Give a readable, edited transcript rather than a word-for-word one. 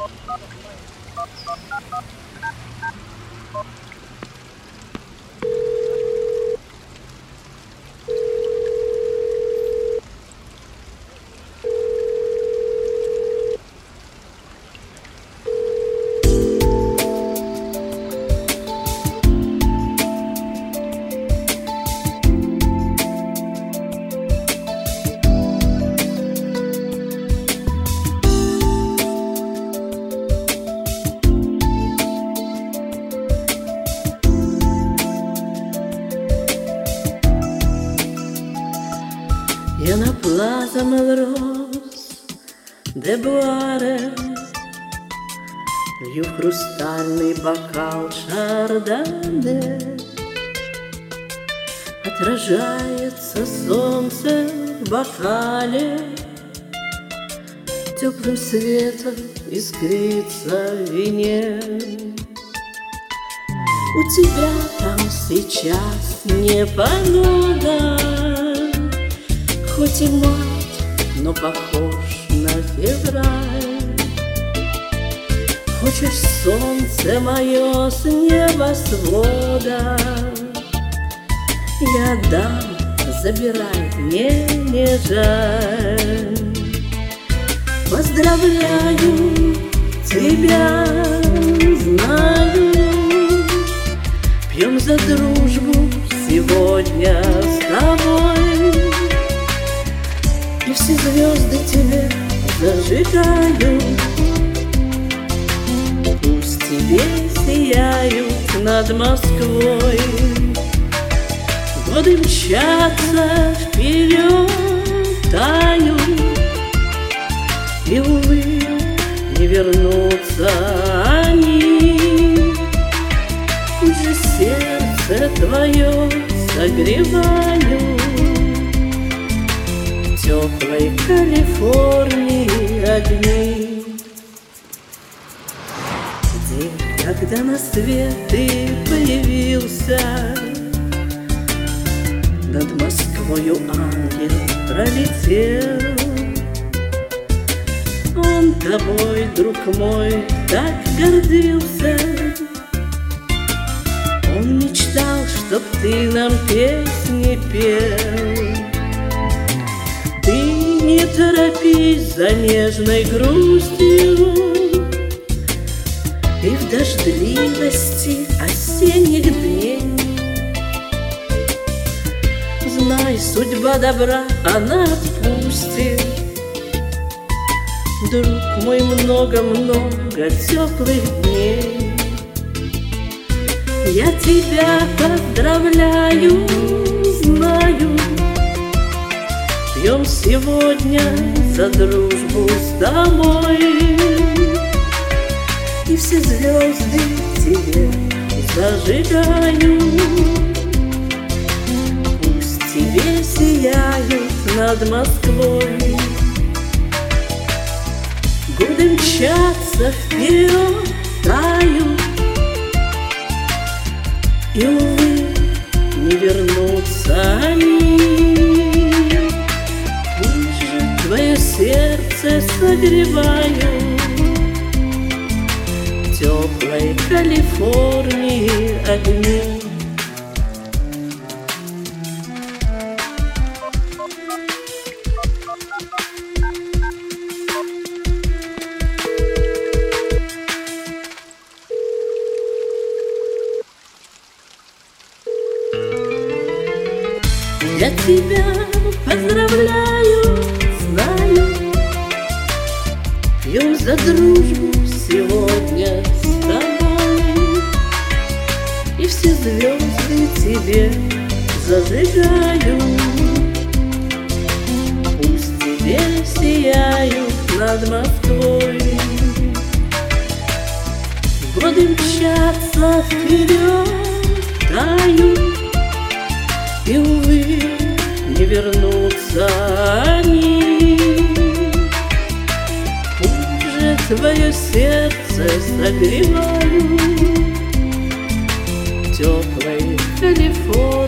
E na Plaza Melrose де Буаре лью в хрустальный бокал шардоне. Отражается солнце в бокале, теплым светом искрится в вине. У тебя там сейчас непогода, хоть и март, но похож на февраль. Хочешь солнце мое с небосвода, я дам, забирай, мне не жаль. Поздравляю тебя, знаю, пьем за дружбу сегодня с тобой. И все звезды тебе зажигают, пусть тебе сияют над Москвой. Годы мчатся вперед, тают, и, увы, не вернутся они. Уже сердце твое согревают в теплой Калифорнии огни. День, когда на свет ты появился, над Москвою ангел пролетел. Он тобой, друг мой, так гордился. Он мечтал, чтоб ты нам песни пел. Ты не торопись за нежной грустью, и в дождливости осенних дней знай, судьба добра, она отпустит. Друг мой, много-много теплых дней. Я тебя поздравляю, знаю, пьем сегодня за дружбу с тобой. И все звезды тебе зажигаю, пусть тебе сияют над Москвой. Годы мчатся вперед, тают, и, увы, не вернутся они. Пусть же твое сердце согревают в теплой Калифорнии огни. Я тебя поздравляю, знаю, пьем за дружбу сегодня с тобой. И все звезды тебе зажигаю, пусть тебе сияют над Москвой. Годы мчатся вперед, тают, и, увы, не вернутся они. Пусть же твое сердце согревают в теплой Калифорнии